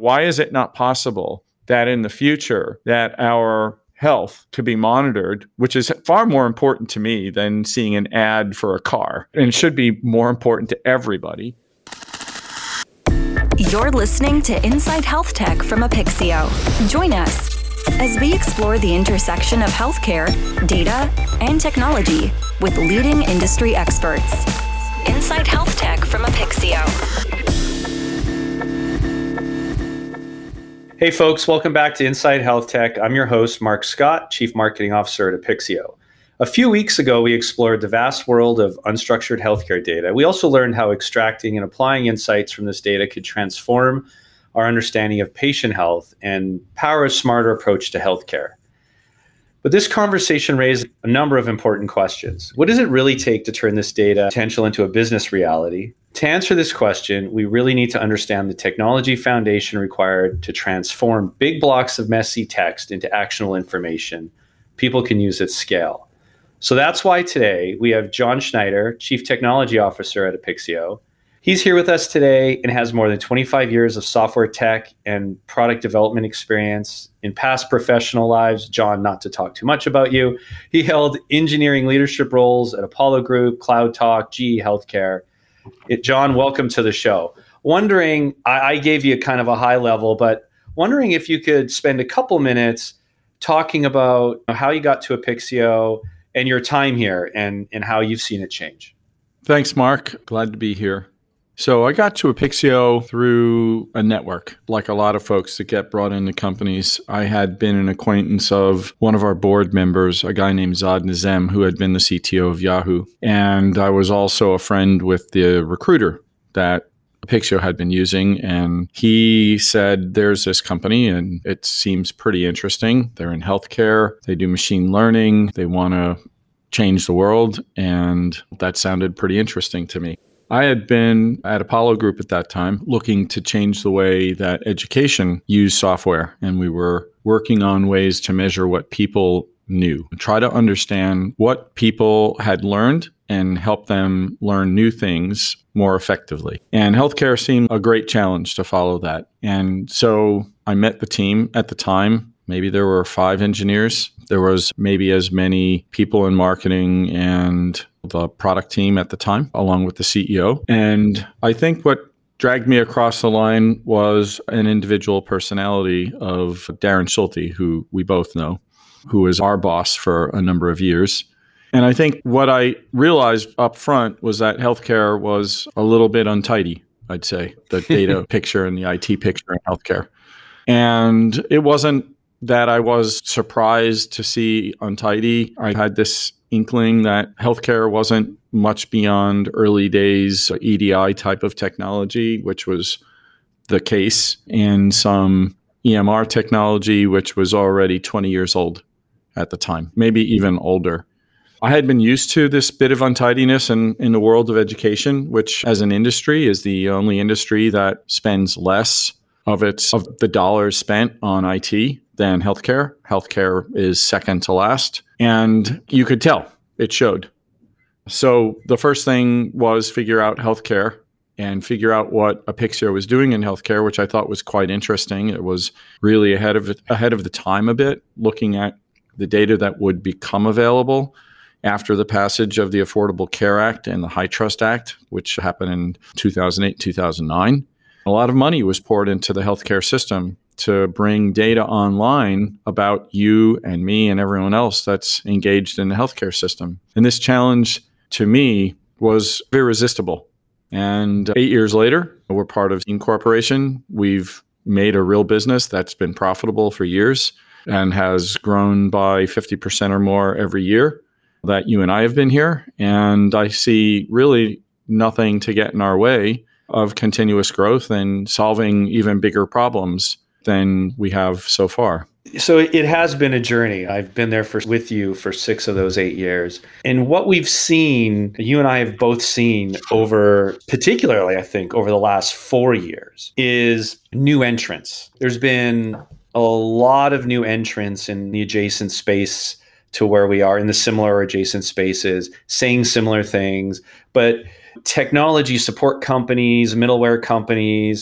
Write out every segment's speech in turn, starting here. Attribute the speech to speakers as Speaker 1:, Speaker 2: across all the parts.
Speaker 1: Why is it not possible that in the future that our health could be monitored, which is far more important to me than seeing an ad for a car, and should be more important to everybody.
Speaker 2: You're listening to Inside Health Tech from Apixio. Join us as we explore the intersection of healthcare, data, and technology with leading industry experts. Inside Health Tech from Apixio.
Speaker 3: Hey folks, welcome back to Inside Health Tech. I'm your host, Mark Scott, Chief Marketing Officer at Apixio. A few weeks ago, we explored the vast world of unstructured healthcare data. We also learned how extracting and applying insights from this data could transform our understanding of patient health and power a smarter approach to healthcare. But this conversation raised a number of important questions. What does it really take to turn this data potential into a business reality? To answer this question, we really need to understand the technology foundation required to transform big blocks of messy text into actionable information people can use at scale. So that's why today we have John Schneider, Chief Technology Officer at Apixio. He's here with us today and has more than 25 years of software tech and product development experience. In past professional lives, John, not to talk too much about you, he held engineering leadership roles at Apollo Group, Cloud Talk, GE Healthcare. John, welcome to the show. Wondering, I gave you kind of a high level, but wondering if you could spend a couple minutes talking about how you got to Apixio and your time here and how you've seen it change.
Speaker 1: Thanks, Mark. Glad to be here. So I got to Apixio through a network, like a lot of folks that get brought into companies. I had been an acquaintance of one of our board members, a guy named Zad Nazem, who had been the CTO of Yahoo. And I was also a friend with the recruiter that Apixio had been using. And he said, there's this company and it seems pretty interesting. They're in healthcare. They do machine learning. They want to change the world. And that sounded pretty interesting to me. I had been at Apollo Group at that time looking to change the way that education used software. And we were working on ways to measure what people knew, try to understand what people had learned and help them learn new things more effectively. And healthcare seemed a great challenge to follow that. And so I met the team at the time. Maybe there were 5 engineers. There was maybe as many people in marketing and the product team at the time, along with the CEO. And I think what dragged me across the line was an individual personality of Darren Schulte, who we both know, who was our boss for a number of years. And I think what I realized up front was that healthcare was a little bit untidy, I'd say, the data picture and the IT picture in healthcare. And it wasn't that I was surprised to see untidy. I had this inkling that healthcare wasn't much beyond early days EDI type of technology, which was the case, and some EMR technology, which was already 20 years old at the time, maybe even older. I had been used to this bit of untidiness in the world of education, which as an industry is the only industry that spends less of the dollars spent on IT than healthcare. Healthcare is second to last. And you could tell, it showed. So the first thing was figure out healthcare and figure out what Apixio was doing in healthcare, which I thought was quite interesting. It was really ahead of the time a bit, looking at the data that would become available after the passage of the Affordable Care Act and the HITRUST Act, which happened in 2008, 2009. A lot of money was poured into the healthcare system to bring data online about you and me and everyone else that's engaged in the healthcare system. And this challenge, to me, was irresistible. And 8 years later, we're part of Team Corporation. We've made a real business that's been profitable for years and has grown by 50% or more every year that you and I have been here. And I see really nothing to get in our way of continuous growth and solving even bigger problems than we have so far.
Speaker 3: So it has been a journey. I've been there with you for 6 of those 8 years. And what we've seen, you and I have both seen particularly, I think, over the last 4 years, is new entrants. There's been a lot of new entrants in the adjacent space to where we are, in the similar or adjacent spaces, saying similar things. But technology support companies, middleware companies,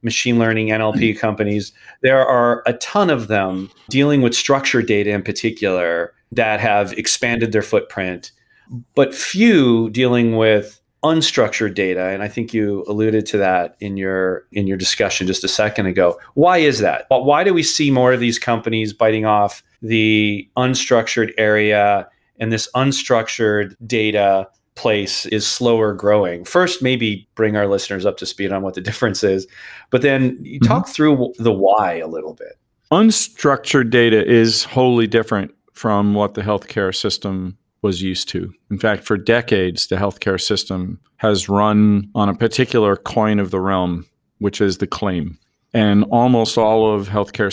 Speaker 3: machine learning, NLP companies. There are a ton of them dealing with structured data in particular that have expanded their footprint, but few dealing with unstructured data. And I think you alluded to that in your discussion just a second ago. Why is that? Why do we see more of these companies biting off the unstructured area, and this unstructured data place is slower growing? First, maybe bring our listeners up to speed on what the difference is, but then you talk through the why a little bit.
Speaker 1: Unstructured data is wholly different from what the healthcare system was used to. In fact, for decades, the healthcare system has run on a particular coin of the realm, which is the claim. And almost all of healthcare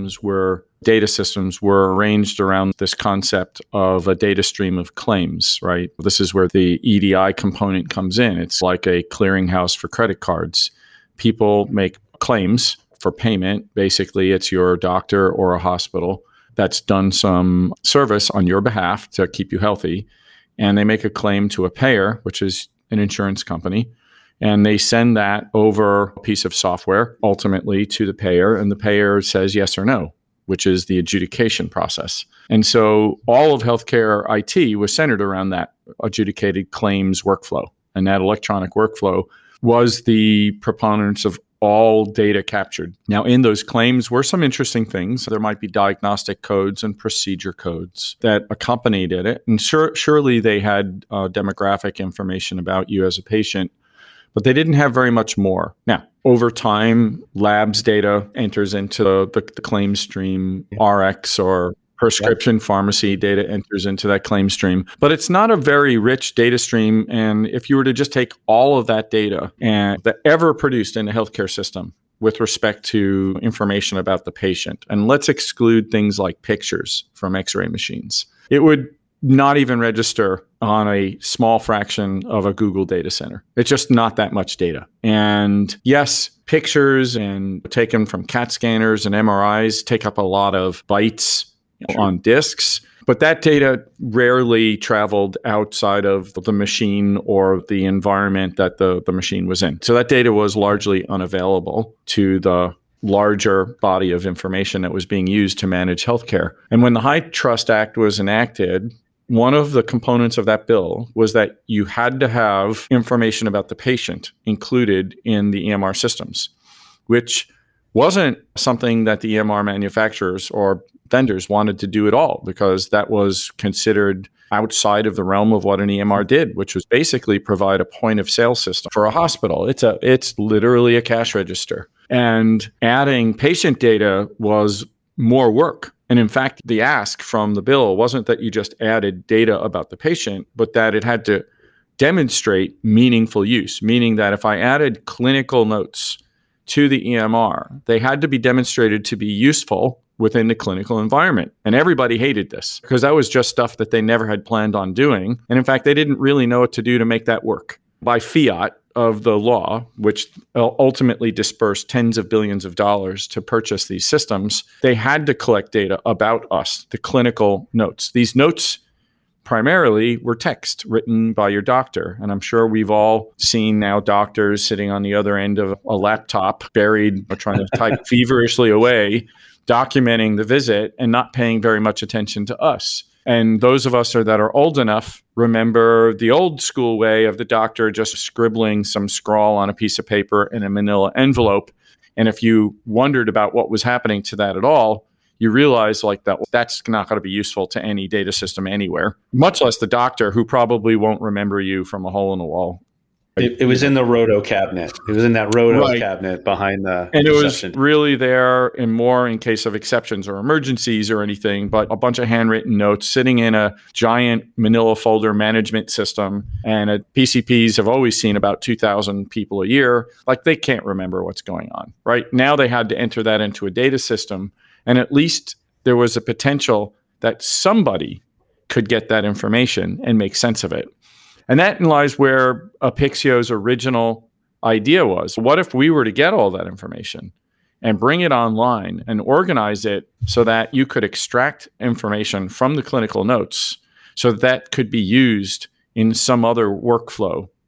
Speaker 1: data systems were arranged around this concept of a data stream of claims, right? This is where the EDI component comes in. It's like a clearinghouse for credit cards. People make claims for payment. Basically, it's your doctor or a hospital that's done some service on your behalf to keep you healthy. And they make a claim to a payer, which is an insurance company. And they send that over a piece of software ultimately to the payer, and the payer says yes or no, which is the adjudication process. And so all of healthcare IT was centered around that adjudicated claims workflow. And that electronic workflow was the proponents of all data captured. Now, in those claims were some interesting things. There might be diagnostic codes and procedure codes that accompanied it. And surely they had demographic information about you as a patient, but they didn't have very much more. Now, over time, labs data enters into the claim stream, RX or prescription pharmacy data enters into that claim stream. But it's not a very rich data stream. And if you were to just take all of that data and that ever produced in the healthcare system with respect to information about the patient, and let's exclude things like pictures from X-ray machines, it would not even register on a small fraction of a Google data center. It's just not that much data. And yes, pictures and taken from CAT scanners and MRIs take up a lot of bytes on disks, but that data rarely traveled outside of the machine or the environment that the machine was in. So that data was largely unavailable to the larger body of information that was being used to manage healthcare. And when the HITRUST Act was enacted, one of the components of that bill was that you had to have information about the patient included in the EMR systems, which wasn't something that the EMR manufacturers or vendors wanted to do at all, because that was considered outside of the realm of what an EMR did, which was basically provide a point of sale system for a hospital. It's literally a cash register. And adding patient data was more work. And in fact, the ask from the bill wasn't that you just added data about the patient, but that it had to demonstrate meaningful use, meaning that if I added clinical notes to the EMR, they had to be demonstrated to be useful within the clinical environment. And everybody hated this because that was just stuff that they never had planned on doing. And in fact, they didn't really know what to do to make that work. By fiat of the law, which ultimately dispersed tens of billions of dollars to purchase these systems, they had to collect data about us, the clinical notes. These notes primarily were text written by your doctor. And I'm sure we've all seen now doctors sitting on the other end of a laptop, buried or trying to type feverishly away, documenting the visit and not paying very much attention to us. And those of us that are old enough remember the old school way of the doctor just scribbling some scrawl on a piece of paper in a manila envelope. And if you wondered about what was happening to that at all, you realize that's not going to be useful to any data system anywhere, much less the doctor, who probably won't remember you from a hole in the wall.
Speaker 3: It was in the roto cabinet. It was in that roto cabinet behind the
Speaker 1: And it
Speaker 3: reception.
Speaker 1: was really there in case of exceptions or emergencies or anything, but a bunch of handwritten notes sitting in a giant manila folder management system. And PCPs have always seen about 2,000 people a year. They can't remember what's going on, right? Now they had to enter that into a data system. And at least there was a potential that somebody could get that information and make sense of it. And that lies where Apixio's original idea was. What if we were to get all that information and bring it online and organize it so that you could extract information from the clinical notes so that could be used in some other workflow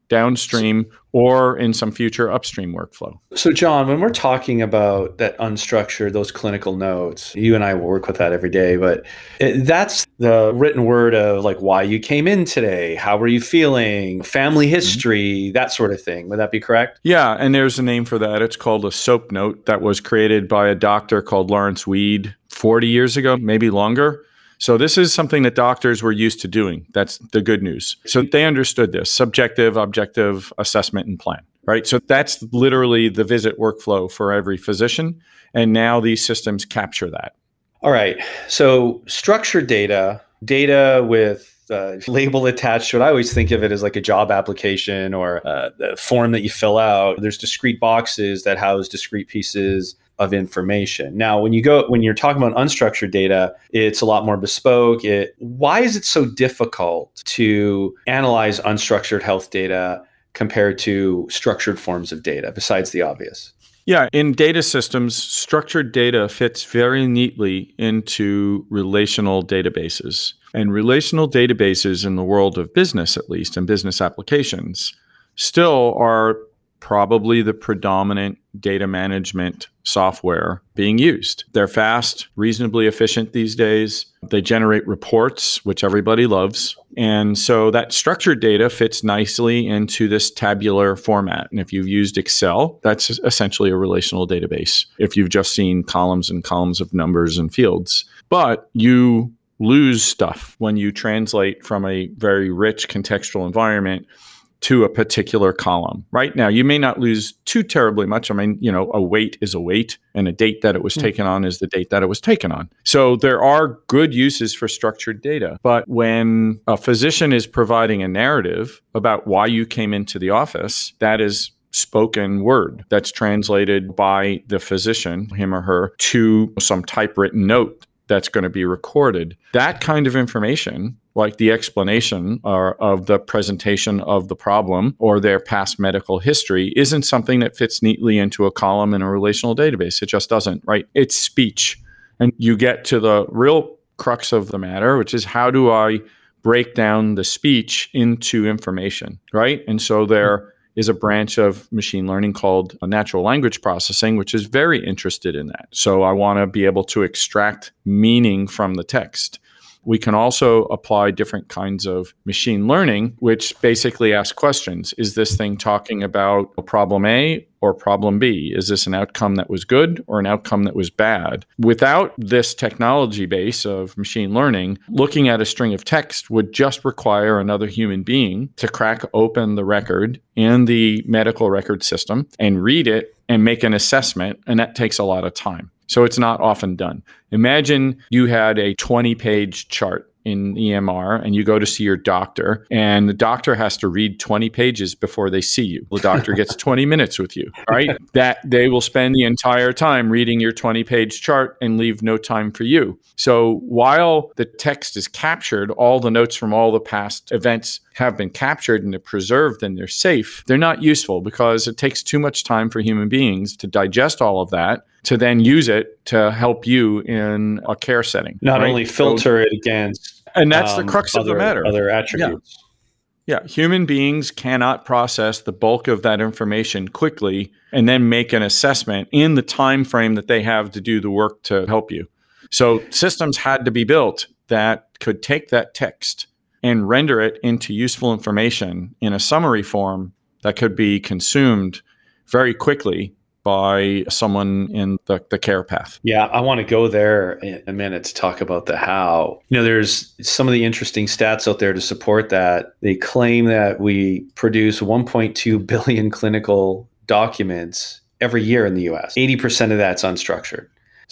Speaker 1: downstream or in some future upstream workflow.
Speaker 3: So, John, when we're talking about that unstructured, those clinical notes, you and I will work with that every day, but that's the written word of like why you came in today, how were you feeling, family history, that sort of thing. Would that be correct?
Speaker 1: Yeah, and there's a name for that. It's called a SOAP note that was created by a doctor called Lawrence Weed 40 years ago, maybe longer. So this is something that doctors were used to doing. That's the good news. So they understood this: subjective, objective assessment and plan, right? So that's literally the visit workflow for every physician. And now these systems capture that.
Speaker 3: All right. So structured data with label attached to it. I always think of it as like a job application or the form that you fill out. There's discrete boxes that house discrete pieces of information. Now, when you're talking about unstructured data, it's a lot more bespoke. Why is it so difficult to analyze unstructured health data compared to structured forms of data, besides the obvious?
Speaker 1: Yeah, in data systems, structured data fits very neatly into relational databases. And relational databases in the world of business, at least, and business applications, still are probably the predominant data management software being used. They're fast, reasonably efficient these days. They generate reports, which everybody loves. And so that structured data fits nicely into this tabular format. And if you've used Excel, that's essentially a relational database if you've just seen columns and columns of numbers and fields. But you lose stuff when you translate from a very rich contextual environment to a particular column. Right now, you may not lose too terribly much. I mean, a weight is a weight, and a date that it was taken on is the date that it was taken on. So there are good uses for structured data. But when a physician is providing a narrative about why you came into the office, that is spoken word that's translated by the physician, him or her, to some typewritten note that's going to be recorded. That kind of information, like the explanation of the presentation of the problem or their past medical history, isn't something that fits neatly into a column in a relational database. It just doesn't, right? It's speech. And you get to the real crux of the matter, which is how do I break down the speech into information, right? And so there is a branch of machine learning called natural language processing, which is very interested in that. So I want to be able to extract meaning from the text. We can also apply different kinds of machine learning, which basically ask questions. Is this thing talking about a problem A or problem B? Is this an outcome that was good or an outcome that was bad? Without this technology base of machine learning, looking at a string of text would just require another human being to crack open the record in the medical record system and read it and make an assessment, and that takes a lot of time. So it's not often done. Imagine you had a 20-page chart in EMR and you go to see your doctor, and the doctor has to read 20 pages before they see you. The doctor gets 20 minutes with you, right? That they will spend the entire time reading your 20-page chart and leave no time for you. So while the text is captured, all the notes from all the past events have been captured and they're preserved and they're safe, they're not useful because it takes too much time for human beings to digest all of that, to then use it to help you in a care setting.
Speaker 3: Not only filter it against
Speaker 1: and that's the crux of the matter.
Speaker 3: Other attributes.
Speaker 1: Yeah, human beings cannot process the bulk of that information quickly and then make an assessment in the time frame that they have to do the work to help you. So systems had to be built that could take that text and render it into useful information in a summary form that could be consumed very quickly by someone in the care path.
Speaker 3: Yeah, I want to go there in a minute to talk about the how. There's some of the interesting stats out there to support that. They claim that we produce 1.2 billion clinical documents every year in the US. 80% of that's unstructured.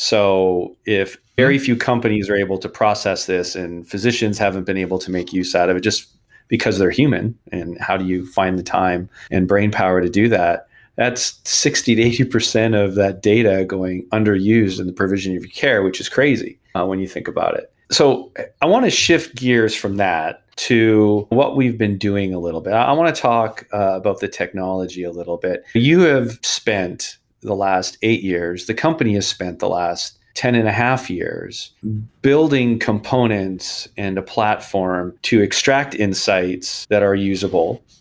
Speaker 3: So if very few companies are able to process this and physicians haven't been able to make use out of it just because they're human, and how do you find the time and brain power to do that? That's 60 to 80% of that data going underused in the provision of your care, which is crazy when you think about it. So I want to shift gears from that to what we've been doing a little bit. I want to talk about the technology a little bit. You have spent the last 8 years, the company has spent the last 10 and a half years building components and a platform to extract insights that are usable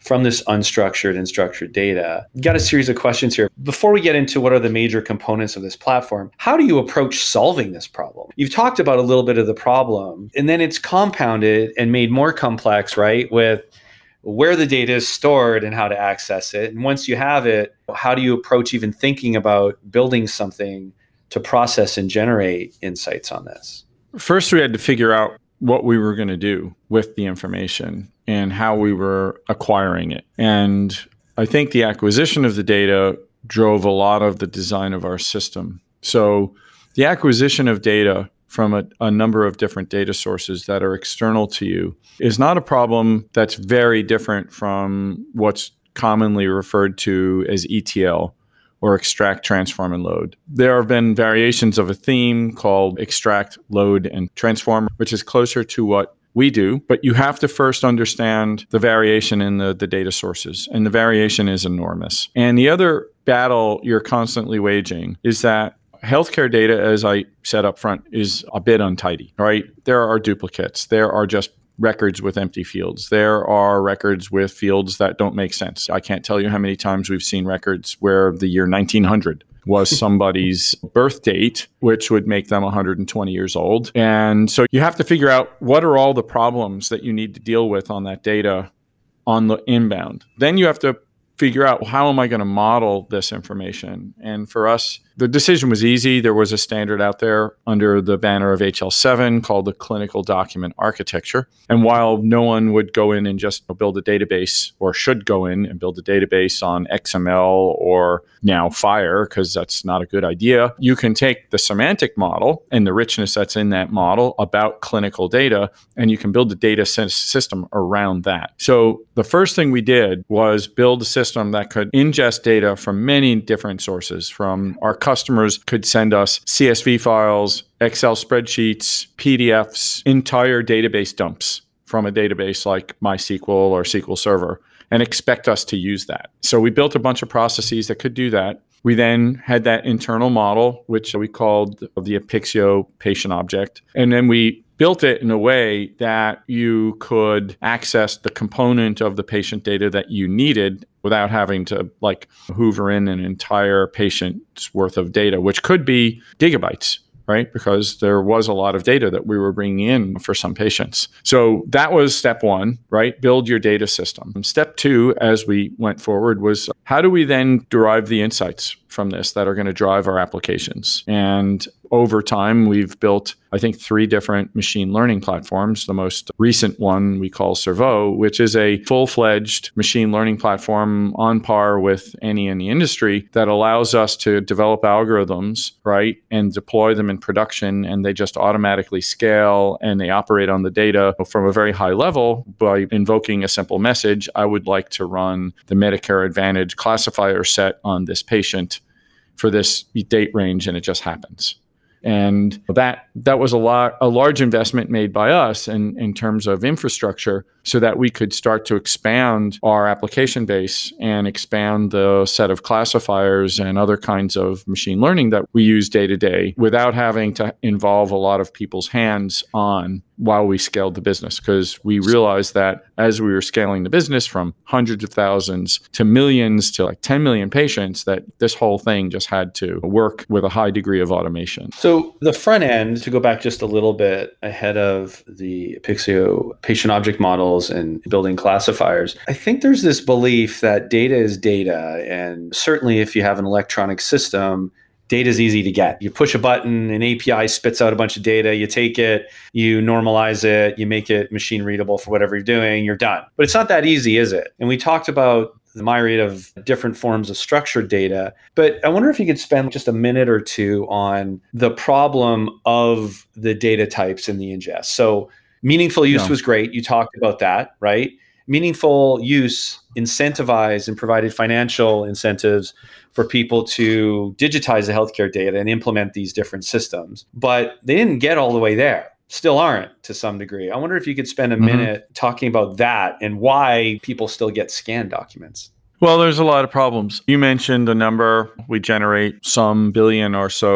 Speaker 3: from this unstructured and structured data. Got a series of questions here. Before we get into what are the major components of this platform, how do you approach solving this problem? You've talked about a little bit of the problem, and then it's compounded and made more complex, right, with where the data is stored and how to access it. And once you have it, how do you approach even thinking about building something to process and generate insights on this?
Speaker 1: First, we had to figure out what we were going to do with the information and how we were acquiring it. And I think the acquisition of the data drove a lot of the design of our system. So the acquisition of data from a number of different data sources that are external to you is not a problem that's very different from what's commonly referred to as ETL, or extract, transform, and load. There have been variations of a theme called extract, load, and transform, which is closer to what we do, but you have to first understand the variation in the data sources, and the variation is enormous. And the other battle you're constantly waging is that healthcare data, as I said up front, is a bit untidy, right? There are duplicates. There are just records with empty fields. There are records with fields that don't make sense. I can't tell you how many times we've seen records where the year 1900 was somebody's birth date, which would make them 120 years old. And so you have to figure out what are all the problems that you need to deal with on that data on the inbound. Then you have to figure out, how am I going to model this information? And for us, the decision was easy. There was a standard out there under the banner of HL7 called the Clinical Document Architecture. And while no one would go in and just build a database, or should go in and build a database on XML or now FHIR, because that's not a good idea, you can take the semantic model and the richness that's in that model about clinical data, and you can build a data system around that. So the first thing we did was build a system that could ingest data from many different sources. From our customers could send us CSV files, Excel spreadsheets, PDFs, entire database dumps from a database like MySQL or SQL Server, and expect us to use that. So we built a bunch of processes that could do that. We then had that internal model, which we called the Apixio patient object. And then we built it in a way that you could access the component of the patient data that you needed without having to hoover in an entire patient's worth of data, which could be gigabytes, right? Because there was a lot of data that we were bringing in for some patients. So that was step one, right? Build your data system. And step two, as we went forward, was how do we then derive the insights from this that are going to drive our applications? And over time, we've built, I think, 3 different machine learning platforms. The most recent one we call Cerveau, which is a full-fledged machine learning platform on par with any in the industry that allows us to develop algorithms, right, and deploy them in production, and they just automatically scale and they operate on the data from a very high level by invoking a simple message. I would like to run the Medicare Advantage classifier set on this patient for this date range, and it just happens. And that was a large investment made by us in terms of infrastructure, so that we could start to expand our application base and expand the set of classifiers and other kinds of machine learning that we use day to day without having to involve a lot of people's hands on while we scaled the business. Because we realized that as we were scaling the business from hundreds of thousands to millions to 10 million patients, that this whole thing just had to work with a high degree of automation.
Speaker 3: So the front end, to go back just a little bit ahead of the Apixio patient object models and building classifiers, I think there's this belief that data is data. And certainly if you have an electronic system, data is easy to get. You push a button, an API spits out a bunch of data, you take it, you normalize it, you make it machine readable for whatever you're doing, you're done. But it's not that easy, is it? And we talked about the myriad of different forms of structured data. But I wonder if you could spend just a minute or two on the problem of the data types in the ingest. So meaningful use was great. You talked about that, right? Meaningful use incentivized and provided financial incentives for people to digitize the healthcare data and implement these different systems. But they didn't get all the way there. Still aren't to some degree. I wonder if you could spend a minute talking about that and why people still get scanned documents.
Speaker 1: Well, there's a lot of problems. You mentioned a number. We generate some billion or so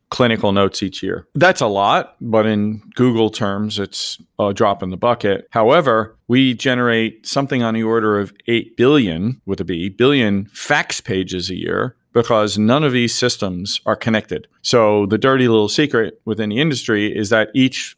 Speaker 1: clinical notes each year. That's a lot, but in Google terms, it's a drop in the bucket. However, we generate something on the order of 8 billion, with a B, billion fax pages a year because none of these systems are connected. So the dirty little secret within the industry is that each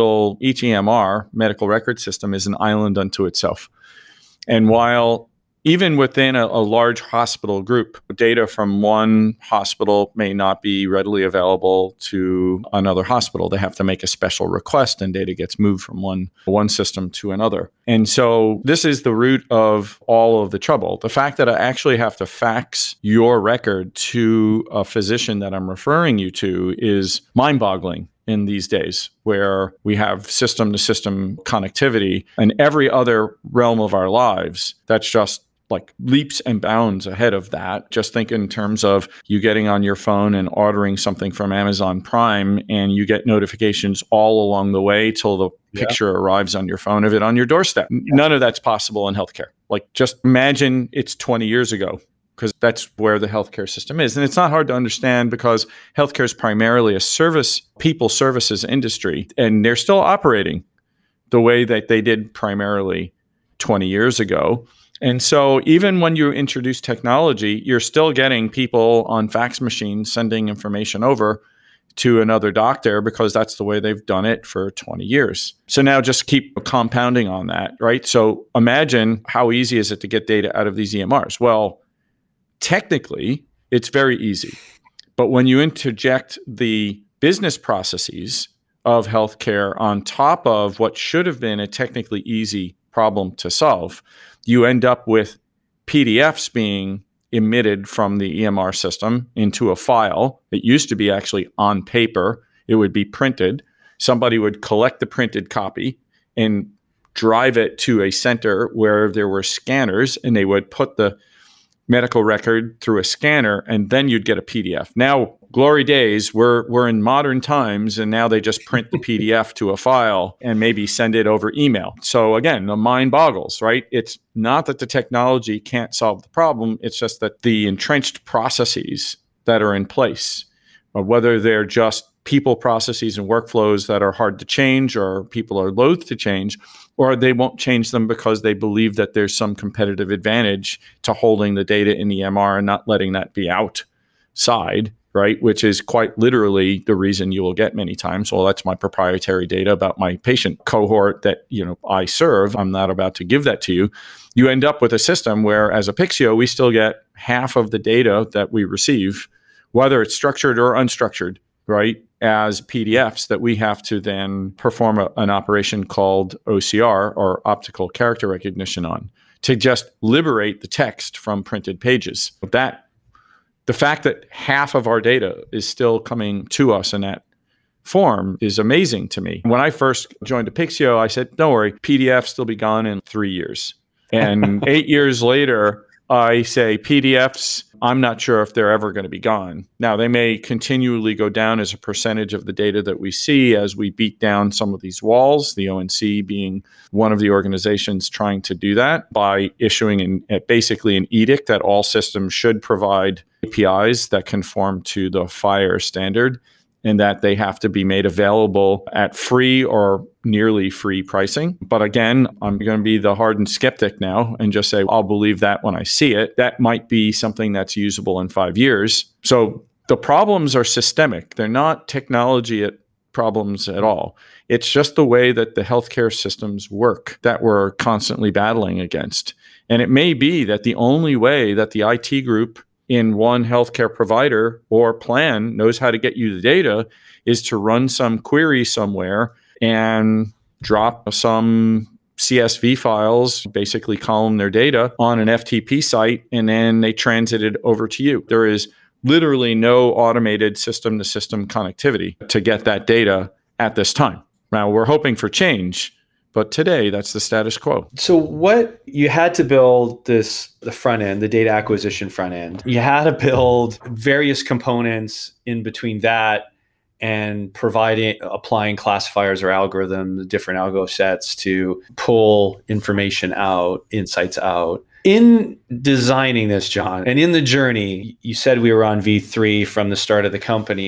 Speaker 1: EMR, medical record system, is an island unto itself. And while even within a large hospital group, data from one hospital may not be readily available to another hospital. They have to make a special request and data gets moved from one system to another. And so this is the root of all of the trouble. The fact that I actually have to fax your record to a physician that I'm referring you to is mind-boggling in these days, where we have system-to-system connectivity and every other realm of our lives. That's just like leaps and bounds ahead of that. Just think in terms of you getting on your phone and ordering something from Amazon Prime, and you get notifications all along the way till the picture arrives on your phone of it on your doorstep. None of that's possible in healthcare. Like, just imagine it's 20 years ago, because that's where the healthcare system is. And it's not hard to understand because healthcare is primarily a people services industry, and they're still operating the way that they did primarily 20 years ago. And so even when you introduce technology, you're still getting people on fax machines sending information over to another doctor because that's the way they've done it for 20 years. So now just keep compounding on that, right? So imagine how easy is it to get data out of these EMRs? Well, technically, it's very easy. But when you interject the business processes of healthcare on top of what should have been a technically easy problem to solve, you end up with PDFs being emitted from the EMR system into a file. It used to be actually on paper. It would be printed. Somebody would collect the printed copy and drive it to a center where there were scanners, and they would put the medical record through a scanner, and then you'd get a PDF. Now, glory days, we're in modern times, and now they just print the PDF to a file and maybe send it over email. So again, the mind boggles, right? It's not that the technology can't solve the problem. It's just that the entrenched processes that are in place, or whether they're just people processes and workflows that are hard to change, or people are loath to change, or they won't change them because they believe that there's some competitive advantage to holding the data in the EMR and not letting that be outside, right? Which is quite literally the reason you will get many times, well, that's my proprietary data about my patient cohort that, I serve. I'm not about to give that to you. You end up with a system where, as Apixio, we still get half of the data that we receive, whether it's structured or unstructured, right, as PDFs that we have to then perform an operation called OCR, or optical character recognition, on to just liberate the text from printed pages. The fact that half of our data is still coming to us in that form is amazing to me. When I first joined Apixio, I said, don't worry, PDFs will be gone in 3 years. And 8 years later, I say PDFs, I'm not sure if they're ever going to be gone. Now, they may continually go down as a percentage of the data that we see as we beat down some of these walls, the ONC being one of the organizations trying to do that by issuing basically an edict that all systems should provide APIs that conform to the FHIR standard, and that they have to be made available at free or nearly free pricing. But again, I'm going to be the hardened skeptic now and just say, I'll believe that when I see it. That might be something that's usable in 5 years. So the problems are systemic. They're not technology problems at all. It's just the way that the healthcare systems work that we're constantly battling against. And it may be that the only way that the IT group in one healthcare provider or plan knows how to get you the data is to run some query somewhere and drop some CSV files, basically column their data on an FTP site, and then they transit it over to you. There is literally no automated system-to-system connectivity to get that data at this time. Now, we're hoping for change, but today, that's the status quo.
Speaker 3: So what you had to build the front end, the data acquisition front end. You had to build various components in between that and applying classifiers or algorithms, different algo sets to pull information out, insights out. In designing this, John, and in the journey, you said we were on V3 from the start of the company.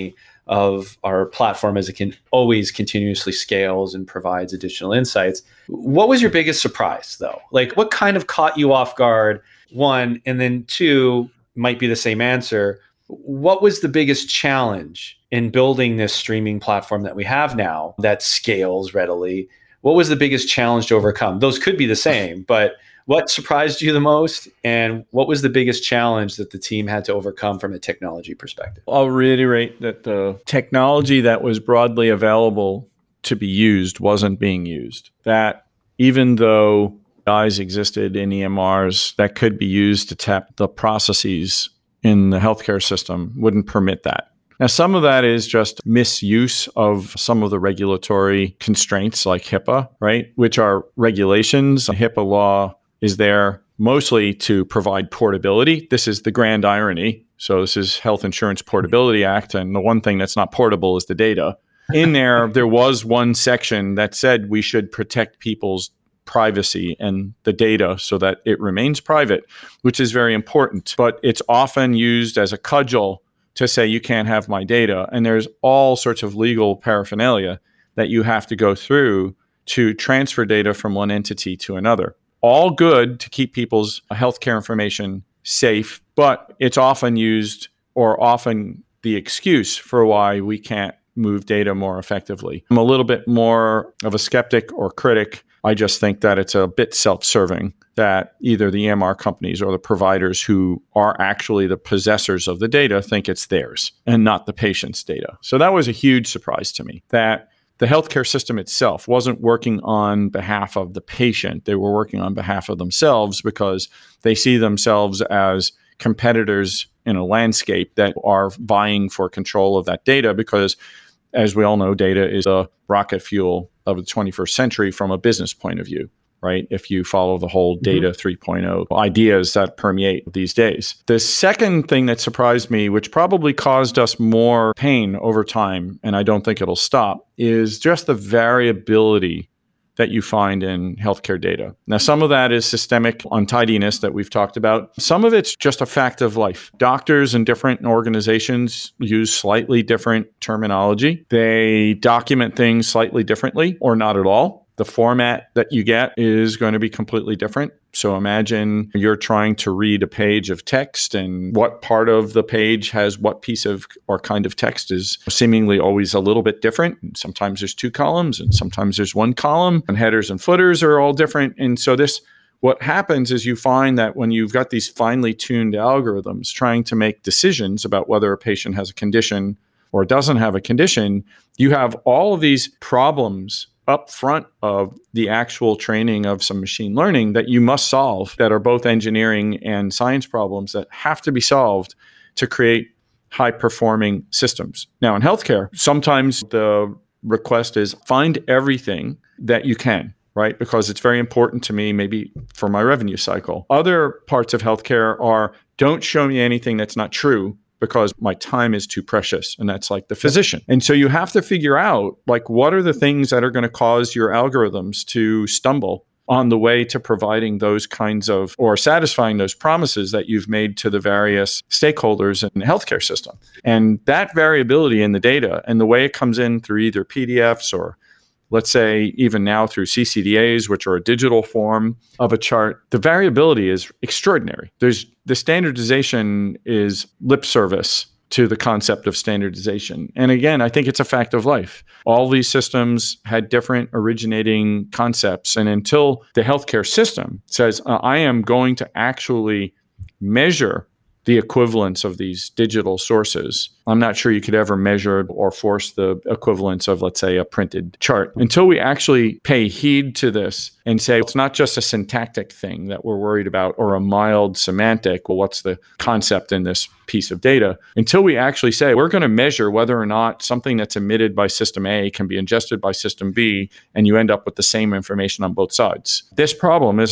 Speaker 3: of our platform as it can always continuously scales and provides additional insights. What was your biggest surprise, though? Like, what kind of caught you off guard, one, and then two, might be the same answer. What was the biggest challenge in building this streaming platform that we have now that scales readily? What was the biggest challenge to overcome? Those could be the same, but what surprised you the most? And what was the biggest challenge that the team had to overcome from a technology perspective?
Speaker 1: I'll reiterate that the technology that was broadly available to be used wasn't being used. That even though AIs existed in EMRs that could be used to tap the processes in the healthcare system, wouldn't permit that. Now, some of that is just misuse of some of the regulatory constraints like HIPAA, right? Which are regulations. HIPAA law is there mostly to provide portability. This is the grand irony. So this is Health Insurance Portability Act. And the one thing that's not portable is the data. In there was one section that said we should protect people's privacy and the data so that it remains private, which is very important. But it's often used as a cudgel to say you can't have my data. And there's all sorts of legal paraphernalia that you have to go through to transfer data from one entity to another. All good to keep people's healthcare information safe, but it's often used or often the excuse for why we can't move data more effectively. I'm a little bit more of a skeptic or critic. I just think that it's a bit self-serving that either the EMR companies or the providers who are actually the possessors of the data think it's theirs and not the patient's data. So that was a huge surprise to me, that the healthcare system itself wasn't working on behalf of the patient. They were working on behalf of themselves because they see themselves as competitors in a landscape that are vying for control of that data because, as we all know, data is a rocket fuel of the 21st century from a business point of view, right? If you follow the whole data 3.0 ideas that permeate these days. The second thing that surprised me, which probably caused us more pain over time, and I don't think it'll stop, is just the variability that you find in healthcare data. Now, some of that is systemic untidiness that we've talked about. Some of it's just a fact of life. Doctors in different organizations use slightly different terminology. They document things slightly differently or not at all. The format that you get is going to be completely different. So imagine you're trying to read a page of text, and what part of the page has what piece of or kind of text is seemingly always a little bit different. And sometimes there's two columns and sometimes there's one column, and headers and footers are all different. And so what happens is you find that when you've got these finely tuned algorithms trying to make decisions about whether a patient has a condition or doesn't have a condition, you have all of these problems up front of the actual training of some machine learning that you must solve, that are both engineering and science problems that have to be solved to create high-performing systems. Now, in healthcare, sometimes the request is find everything that you can, right? Because it's very important to me, maybe for my revenue cycle. Other parts of healthcare are don't show me anything that's not true, because my time is too precious. And that's like the physician. And so you have to figure out, like, what are the things that are going to cause your algorithms to stumble on the way to providing those kinds of, or satisfying those promises that you've made to the various stakeholders in the healthcare system. And that variability in the data and the way it comes in through either PDFs or, let's say, even now through CCDAs, which are a digital form of a chart, the variability is extraordinary. The standardization is lip service to the concept of standardization. And again, I think it's a fact of life. All these systems had different originating concepts. And until the healthcare system says, I am going to actually measure the equivalence of these digital sources, I'm not sure you could ever measure or force the equivalence of, let's say, a printed chart. Until we actually pay heed to this and say, it's not just a syntactic thing that we're worried about or a mild semantic, well, what's the concept in this piece of data? Until we actually say, we're going to measure whether or not something that's emitted by system A can be ingested by system B, and you end up with the same information on both sides. This problem isn't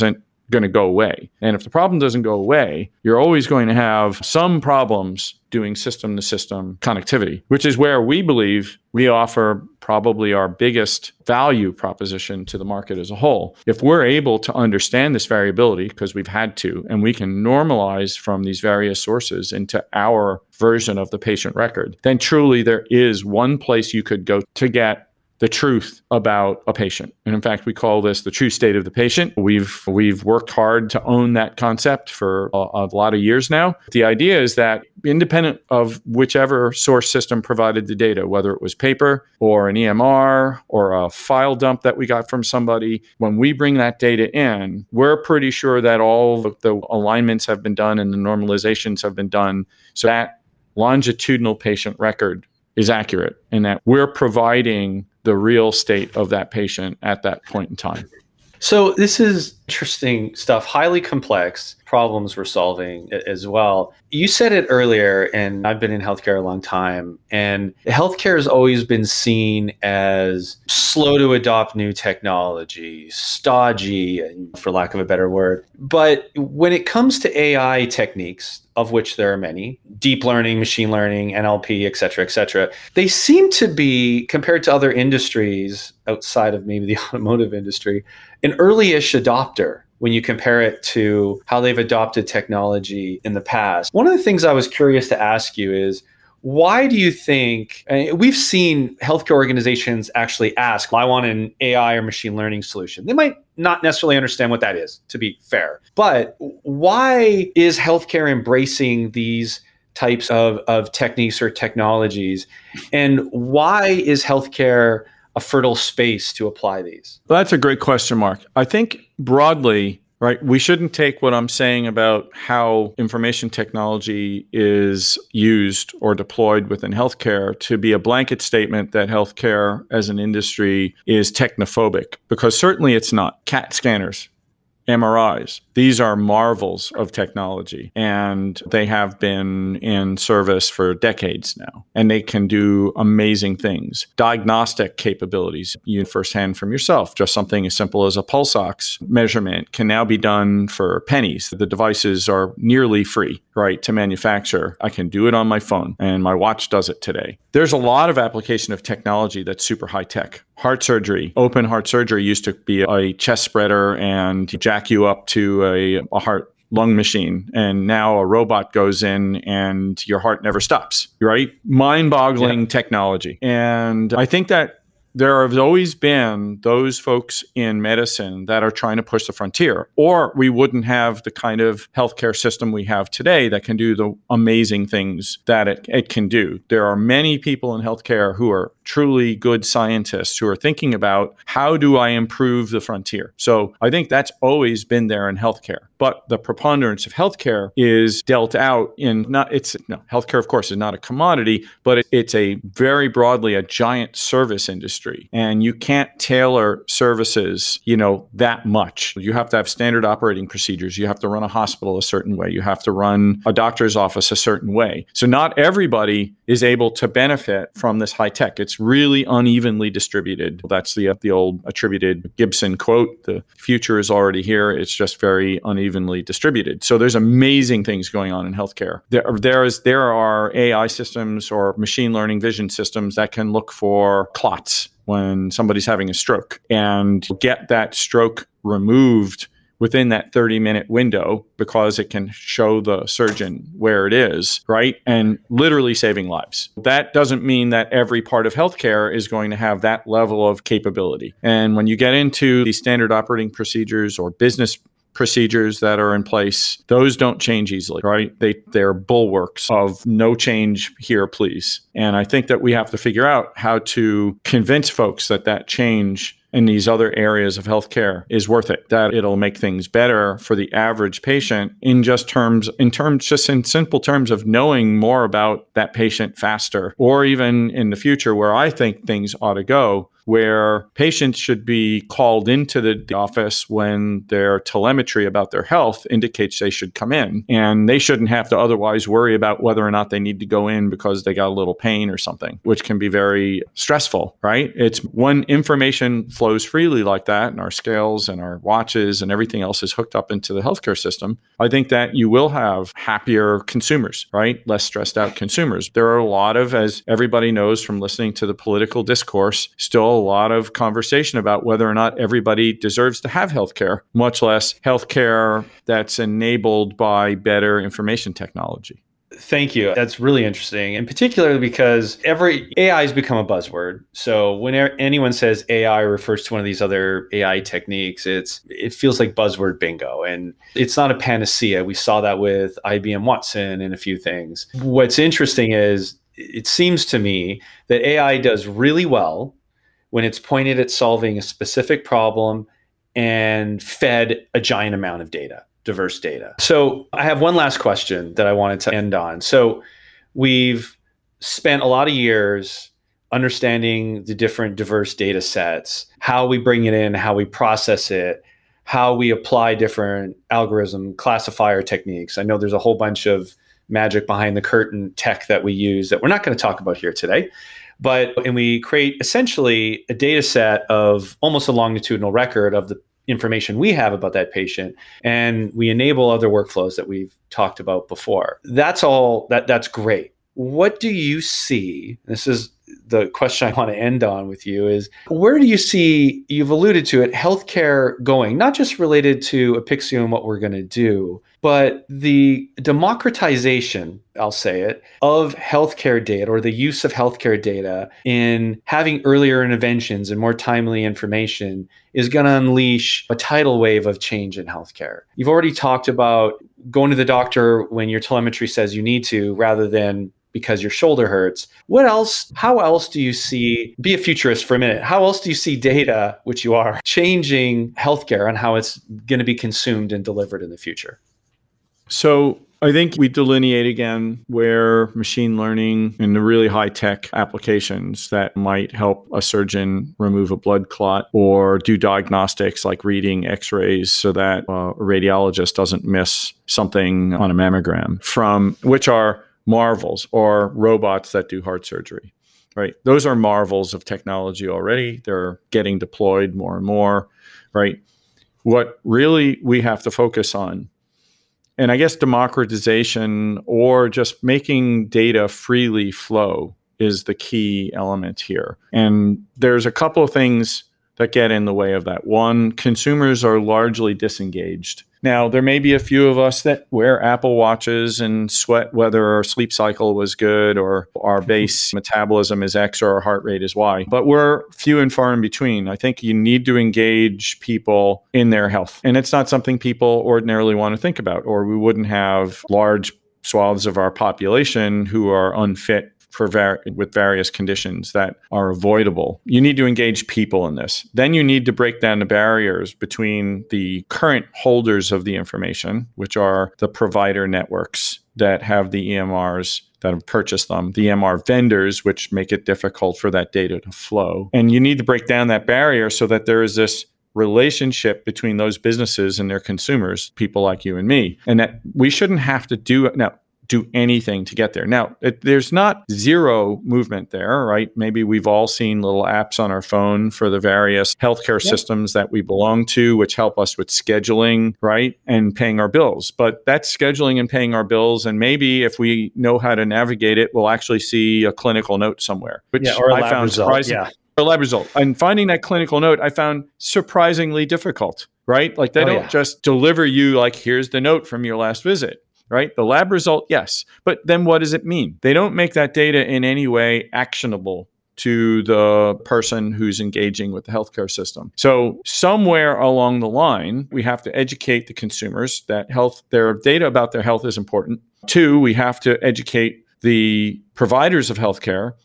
Speaker 1: going to go away. And if the problem doesn't go away, you're always going to have some problems doing system-to-system connectivity, which is where we believe we offer probably our biggest value proposition to the market as a whole. If we're able to understand this variability, because we've had to, and we can normalize from these various sources into our version of the patient record, then truly there is one place you could go to get the truth about a patient. And in fact, we call this the true state of the patient. We've worked hard to own that concept for a lot of years now. The idea is that independent of whichever source system provided the data, whether it was paper or an EMR or a file dump that we got from somebody, when we bring that data in, we're pretty sure that all the alignments have been done and the normalizations have been done so that longitudinal patient record is accurate and that we're providing the real state of that patient at that point in time.
Speaker 3: So this is interesting stuff, highly complex problems we're solving as well. You said it earlier, and I've been in healthcare a long time, and healthcare has always been seen as slow to adopt new technology, stodgy, for lack of a better word. But when it comes to AI techniques, of which there are many, deep learning, machine learning, NLP, et cetera, they seem to be, compared to other industries outside of maybe the automotive industry, an early-ish adopter when you compare it to how they've adopted technology in the past. One of the things I was curious to ask you is, why do you think, we've seen healthcare organizations actually ask, I want an AI or machine learning solution. They might not necessarily understand what that is, to be fair. But why is healthcare embracing these types of techniques or technologies? And why is healthcare a fertile space to apply these?
Speaker 1: Well, that's a great question, Mark. I think broadly, right, we shouldn't take what I'm saying about how information technology is used or deployed within healthcare to be a blanket statement that healthcare as an industry is technophobic, because certainly it's not. CAT scanners, MRIs, these are marvels of technology, and they have been in service for decades now, and they can do amazing things. Diagnostic capabilities, you firsthand from yourself, just something as simple as a pulse ox measurement can now be done for pennies. The devices are nearly free, right, to manufacture. I can do it on my phone, and my watch does it today. There's a lot of application of technology that's super high tech. Heart surgery, open heart surgery used to be a chest spreader and jack you up to a heart lung machine. And now a robot goes in and your heart never stops, right? Mind-boggling technology. And I think that there have always been those folks in medicine that are trying to push the frontier, or we wouldn't have the kind of healthcare system we have today that can do the amazing things that it can do. There are many people in healthcare who are truly good scientists who are thinking about how do I improve the frontier? So I think that's always been there in healthcare. But the preponderance of healthcare is dealt out in healthcare, of course, is not a commodity, but it's a very broadly a giant service industry. And you can't tailor services, that much. You have to have standard operating procedures. You have to run a hospital a certain way. You have to run a doctor's office a certain way. So not everybody is able to benefit from this high tech. It's really unevenly distributed. That's the old attributed Gibson quote. The future is already here. It's just very unevenly distributed. So there's amazing things going on in healthcare. There are AI systems or machine learning vision systems that can look for clots when somebody's having a stroke and get that stroke removed within that 30-minute window because it can show the surgeon where it is, right? And literally saving lives. That doesn't mean that every part of healthcare is going to have that level of capability. And when you get into these standard operating procedures or business procedures that are in place, those don't change easily, right? They're bulwarks of no change here, please. And I think that we have to figure out how to convince folks that change in these other areas of healthcare is worth it, that it'll make things better for the average patient in simple terms of knowing more about that patient faster, or even in the future where I think things ought to go, where patients should be called into the office when their telemetry about their health indicates they should come in. And they shouldn't have to otherwise worry about whether or not they need to go in because they got a little pain or something, which can be very stressful, right? It's when information flows freely like that, and our scales and our watches and everything else is hooked up into the healthcare system, I think that you will have happier consumers, right? Less stressed out consumers. There are a lot of, as everybody knows from listening to the political discourse, still a lot of conversation about whether or not everybody deserves to have healthcare, much less healthcare that's enabled by better information technology.
Speaker 3: Thank you. That's really interesting, and particularly because AI has become a buzzword. So when anyone says AI refers to one of these other AI techniques, it feels like buzzword bingo, and it's not a panacea. We saw that with IBM Watson and a few things. What's interesting is it seems to me that AI does really well when it's pointed at solving a specific problem and fed a giant amount of data. Diverse data. So I have one last question that I wanted to end on. So we've spent a lot of years understanding the different diverse data sets, how we bring it in, how we process it, how we apply different algorithm classifier techniques. I know there's a whole bunch of magic behind the curtain tech that we use that we're not going to talk about here today. And we create essentially a data set of almost a longitudinal record of the information we have about that patient, and we enable other workflows that we've talked about before. That's great. What do you see? This is the question I want to end on with you is, where do you see, you've alluded to it, healthcare going, not just related to Apixio and what we're going to do, but the democratization, I'll say it, of healthcare data, or the use of healthcare data in having earlier interventions and more timely information, is going to unleash a tidal wave of change in healthcare. You've already talked about going to the doctor when your telemetry says you need to, rather than because your shoulder hurts. What else? How else do you see, be a futurist for a minute, how else do you see data, which you are, changing healthcare and how it's going to be consumed and delivered in the future?
Speaker 1: So I think we delineate again where machine learning and the really high-tech applications that might help a surgeon remove a blood clot or do diagnostics like reading x-rays so that a radiologist doesn't miss something on a mammogram, from which are marvels, or robots that do heart surgery, right? Those are marvels of technology already. They're getting deployed more and more, right? What really we have to focus on, and I guess democratization or just making data freely flow, is the key element here. And there's a couple of things that get in the way of that. One, consumers are largely disengaged. Now, there may be a few of us that wear Apple Watches and sweat whether our sleep cycle was good, or our base metabolism is X or our heart rate is Y. But we're few and far in between. I think you need to engage people in their health. And it's not something people ordinarily want to think about, or we wouldn't have large swaths of our population who are unfit with various conditions that are avoidable. You need to engage people in this. Then you need to break down the barriers between the current holders of the information, which are the provider networks that have the EMRs that have purchased them, the EMR vendors, which make it difficult for that data to flow. And you need to break down that barrier so that there is this relationship between those businesses and their consumers, people like you and me, and that we shouldn't have to do anything to get there. Now, there's not zero movement there, right? Maybe we've all seen little apps on our phone for the various healthcare systems that we belong to, which help us with scheduling, right? And paying our bills. But that's scheduling and paying our bills. And maybe if we know how to navigate it, we'll actually see a clinical note somewhere, which
Speaker 3: or a
Speaker 1: I
Speaker 3: lab
Speaker 1: found
Speaker 3: result.
Speaker 1: surprising.
Speaker 3: Yeah.
Speaker 1: A lab result. And finding that clinical note, I found surprisingly difficult, right? Like they don't just deliver you like, here's the note from your last visit. Right? The lab result, yes. But then what does it mean? They don't make that data in any way actionable to the person who's engaging with the healthcare system. So somewhere along the line, we have to educate the consumers that their data about their health is important. Two, we have to educate the providers of healthcare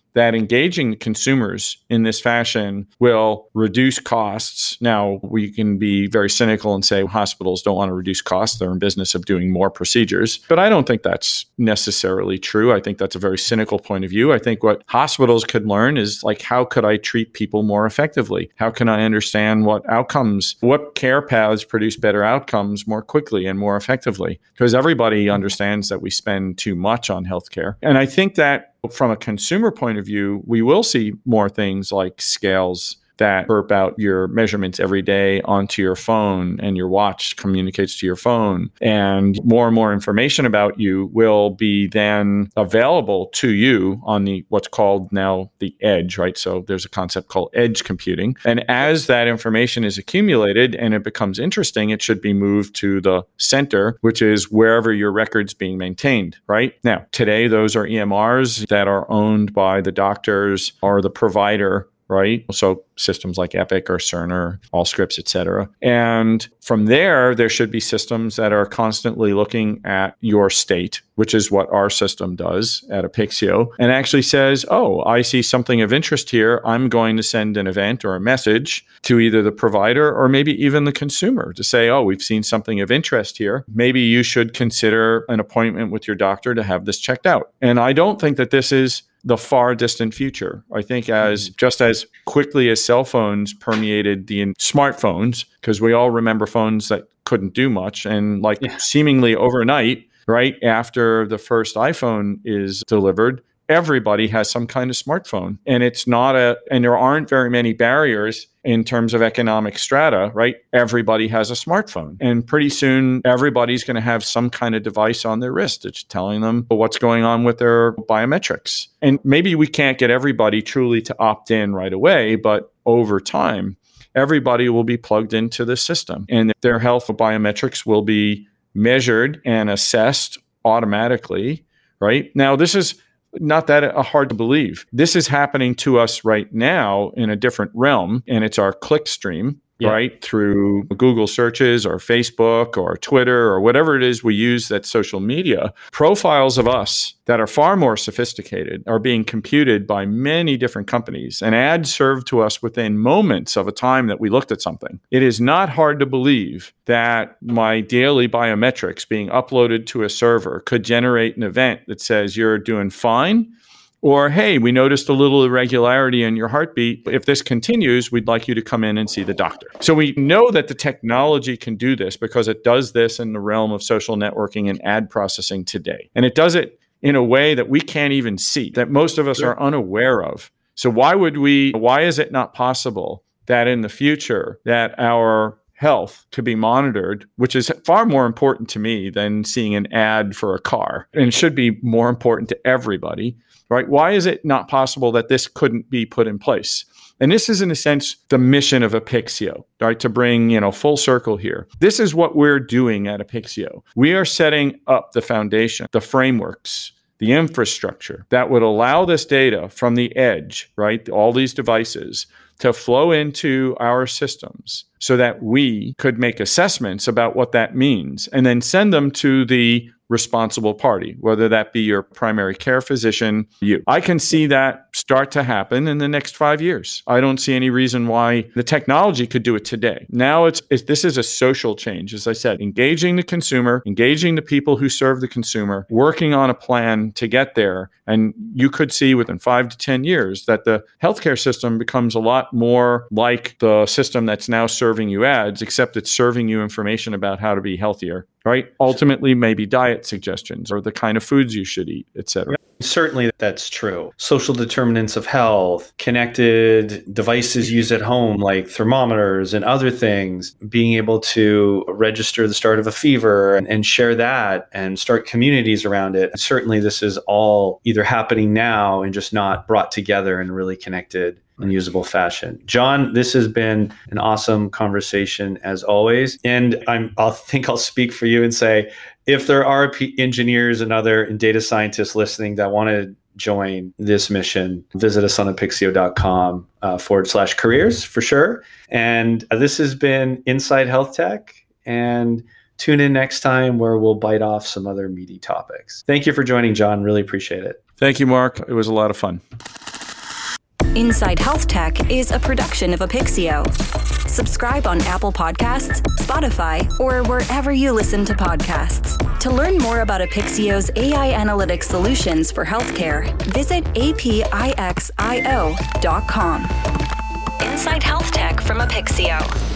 Speaker 1: that engaging consumers in this fashion will reduce costs. Now, we can be very cynical and say hospitals don't want to reduce costs. They're in business of doing more procedures. But I don't think that's necessarily true. I think that's a very cynical point of view. I think what hospitals could learn is like, how could I treat people more effectively? How can I understand what care paths produce better outcomes more quickly and more effectively? Because everybody understands that we spend too much on healthcare. And I think that from a consumer point of view, we will see more things like scales that burp out your measurements every day onto your phone, and your watch communicates to your phone. And more information about you will be then available to you on what's called now the edge, right? So there's a concept called edge computing. And as that information is accumulated and it becomes interesting, it should be moved to the center, which is wherever your record's being maintained, right? Now, today, those are EMRs that are owned by the doctors or the provider, right? So systems like Epic or Cerner, Allscripts, et cetera. And from there should be systems that are constantly looking at your state, which is what our system does at Apixio, and actually says, oh, I see something of interest here. I'm going to send an event or a message to either the provider or maybe even the consumer to say, oh, we've seen something of interest here. Maybe you should consider an appointment with your doctor to have this checked out. And I don't think that this is the far distant future. I think just as quickly as cell phones permeated the smartphones, because we all remember phones that couldn't do much, and seemingly overnight, right after the first iPhone is delivered, everybody has some kind of smartphone. And and there aren't very many barriers in terms of economic strata, right? Everybody has a smartphone. And pretty soon, everybody's going to have some kind of device on their wrist that's telling them what's going on with their biometrics. And maybe we can't get everybody truly to opt in right away, but over time, everybody will be plugged into the system, and their health biometrics will be measured and assessed automatically, right? Now, this is not that hard to believe. This is happening to us right now in a different realm, and it's our click stream, right? Through Google searches or Facebook or Twitter or whatever it is we use that's social media. Profiles of us that are far more sophisticated are being computed by many different companies, and ads served to us within moments of a time that we looked at something. It is not hard to believe that my daily biometrics being uploaded to a server could generate an event that says you're doing fine, or, hey, we noticed a little irregularity in your heartbeat. If this continues, we'd like you to come in and see the doctor. So we know that the technology can do this because it does this in the realm of social networking and ad processing today. And it does it in a way that we can't even see, that most of us are unaware of. So why is it not possible that in the future that our health could be monitored, which is far more important to me than seeing an ad for a car, and should be more important to everybody, right? Why is it not possible that this couldn't be put in place? And this is, in a sense, the mission of Apixio, right? To bring, full circle here. This is what we're doing at Apixio. We are setting up the foundation, the frameworks, the infrastructure that would allow this data from the edge, right? All these devices to flow into our systems so that we could make assessments about what that means and then send them to the responsible party, whether that be your primary care physician, you. I can see that start to happen in the next 5 years. I don't see any reason why the technology could do it today. Now this is a social change, as I said, engaging the consumer, engaging the people who serve the consumer, working on a plan to get there. And you could see within 5 to 10 years that the healthcare system becomes a lot more like the system that's now serving you ads, except it's serving you information about how to be healthier, right? Ultimately, maybe diet suggestions or the kind of foods you should eat, et cetera.
Speaker 3: Certainly, that's true. Social determinants of health, connected devices used at home like thermometers and other things, being able to register the start of a fever and share that and start communities around it. Certainly, this is all either happening now and just not brought together in a really connected and usable fashion. John, this has been an awesome conversation as always. And I'll speak for you and say, if there are engineers and data scientists listening that want to join this mission, visit us on apixio.com /careers for sure. And this has been Inside Health Tech. And tune in next time where we'll bite off some other meaty topics. Thank you for joining, John. Really appreciate it.
Speaker 1: Thank you, Mark. It was a lot of fun.
Speaker 2: Inside Health Tech is a production of Apixio. Subscribe on Apple Podcasts, Spotify, or wherever you listen to podcasts. To learn more about Apixio's AI analytics solutions for healthcare, visit apixio.com. Inside Health Tech from Apixio.